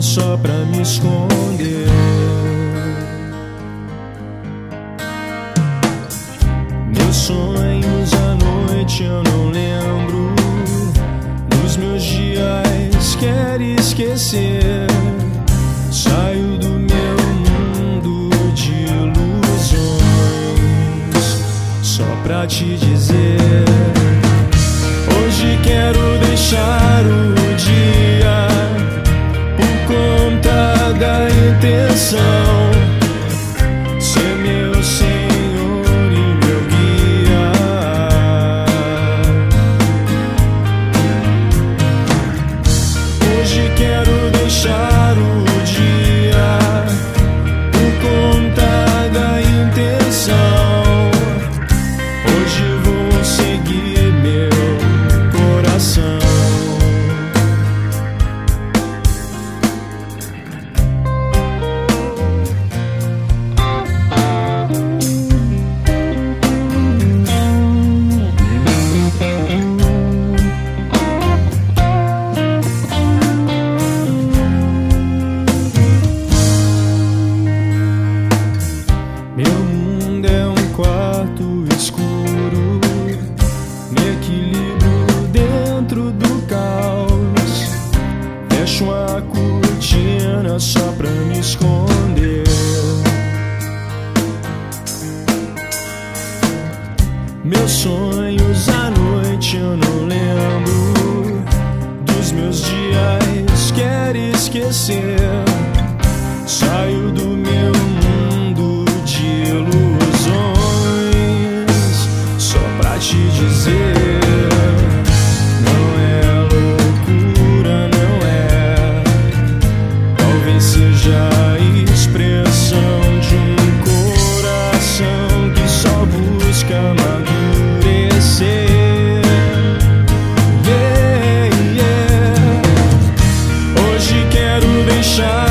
só pra me esconder. Meus sonhos à noite eu não lembro. Nos meus dias quero esquecer. Saio do meu mundo de ilusões só pra te dizer: hoje quero deixar o dia por conta da intenção. Ser meu Senhor e meu guia. Hoje quero deixar o dia por conta da intenção. Hoje vou seguir meu coração. Meu mundo é um quarto escuro, me equilibro dentro do caos. Fecho a cortina só pra me esconder. Meus sonhos à noite eu não lembro. Dos meus dias quero esquecer. Saio do meu mundo de ilusões só pra te dizer: não é loucura, não é. Talvez seja a expressão de um coração que só busca amadurecer. Yeah, yeah. Hoje quero deixar